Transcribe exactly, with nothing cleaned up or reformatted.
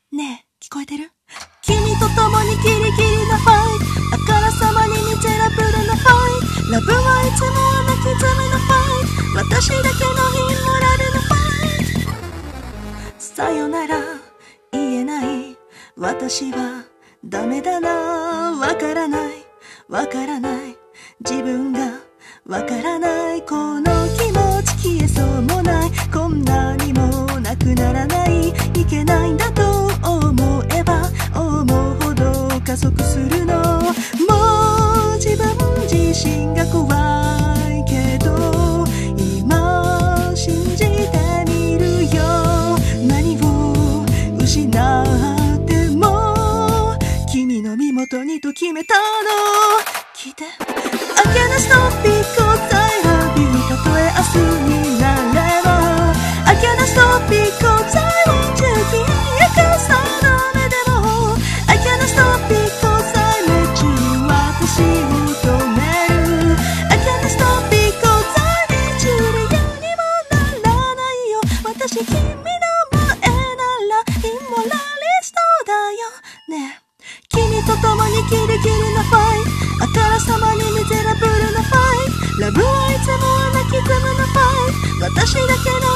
ねえ、聞こえてる？君と共にキリキリなファイト、あからさまにミゼラブルなファイト、ラブはいつも泣き詰めのファイト、私だけのインモラルなファイト。さよなら言えない私はダメだな、わからないわからない、自分がわからない、この気持ち消えそうもない、こんなにもなくならない、いけないんだと思えば思うほど加速するの、もう自分自身が怖いけど今信じてみるよ、何を失っても君の身元にと決めたの、聞いて。I can't stop because I love you、 たとえ明日になれば I can't stop because I want you、 消えかさないでも I can't stop because I let you、 私を止める I can't stop because I need you、 理由にもならないよ、私君の前ならインモラリストだよね。君と共にキリキリなファイト、あからさまにミゼラブルなファイト、ラブはいつも泣き詰めなファイト、私だけの